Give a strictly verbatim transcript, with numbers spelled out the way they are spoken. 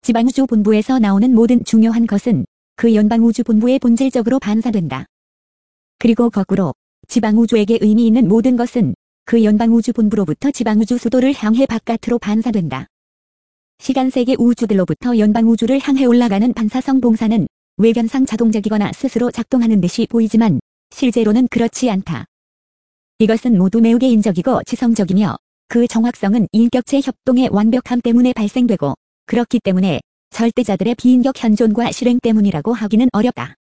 지방우주본부에서 나오는 모든 중요한 것은 그 연방우주본부에 본질적으로 반사된다. 그리고 거꾸로 지방우주에게 의미 있는 모든 것은 그 연방우주본부로부터 지방우주 수도를 향해 바깥으로 반사된다. 시간세계 우주들로부터 연방우주를 향해 올라가는 반사성 봉사는 외견상 자동적이거나 스스로 작동하는 듯이 보이지만 실제로는 그렇지 않다. 이것은 모두 매우 개인적이고 지성적이며 그 정확성은 인격체 협동의 완벽함 때문에 발생되고 그렇기 때문에 절대자들의 비인격 현존과 실행 때문이라고 하기는 어렵다.